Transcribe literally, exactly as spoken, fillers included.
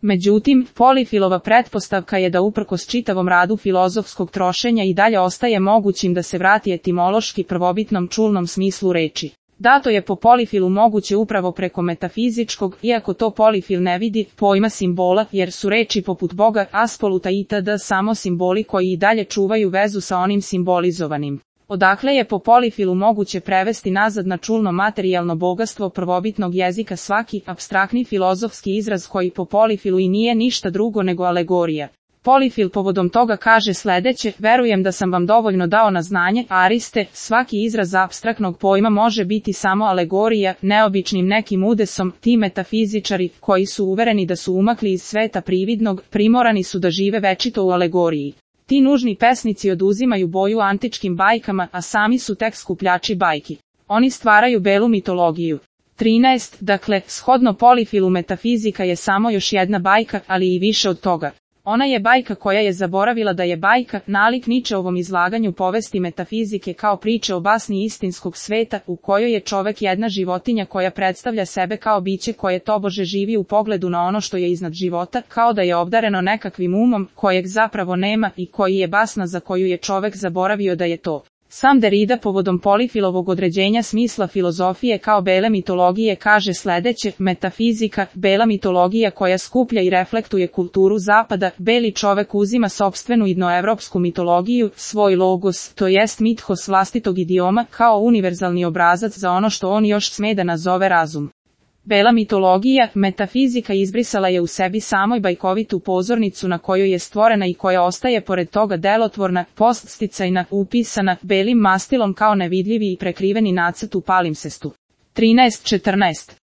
Međutim, Polifilova pretpostavka je da uprkos čitavom radu filozofskog trošenja i dalje ostaje mogućim da se vrati etimološki prvobitnom čulnom smislu reči. Dato je po Polifilu moguće upravo preko metafizičkog, iako to Polifil ne vidi, pojma simbola, jer su reči poput Boga, Aspoluta itd. Samo simboli koji i dalje čuvaju vezu sa onim simbolizovanim. Odakle je po Polifilu moguće prevesti nazad na čulno materijalno bogatstvo prvobitnog jezika svaki apstraktni filozofski izraz koji po Polifilu i nije ništa drugo nego alegorija. Polifil povodom toga kaže sledeće: verujem da sam vam dovoljno dao na znanje, Ariste, svaki izraz apstraktnog pojma može biti samo alegorija, neobičnim nekim udesom. Ti metafizičari, koji su uvereni da su umakli iz sveta prividnog, primorani su da žive večito u alegoriji. Ti nužni pesnici oduzimaju boju antičkim bajkama, a sami su tek skupljači bajki. Oni stvaraju belu mitologiju. trinaest. Dakle, shodno Polifilu metafizika je samo još jedna bajka, ali i više od toga. Ona je bajka koja je zaboravila da je bajka, nalik Ničeovom izlaganju povesti metafizike kao priče o basni istinskog sveta, u kojoj je čovek jedna životinja koja predstavlja sebe kao biće koje tobože živi u pogledu na ono što je iznad života, kao da je obdareno nekakvim umom, kojeg zapravo nema i koji je basna za koju je čovek zaboravio da je to. Sam Derrida povodom Polifilovog određenja smisla filozofije kao bele mitologije kaže sledeće: metafizika, bela mitologija koja skuplja i reflektuje kulturu zapada, beli čovek uzima sopstvenu idnoevropsku mitologiju, svoj logos, to jest mithos vlastitog idioma, kao univerzalni obrazac za ono što on još sme da nazove razum. Bela mitologija, metafizika izbrisala je u sebi samoj bajkovitu pozornicu na kojoj je stvorena i koja ostaje pored toga delotvorna, poststicajna, upisana, belim mastilom kao nevidljivi i prekriveni nacrt u palimpsestu. trinaest četrnaest.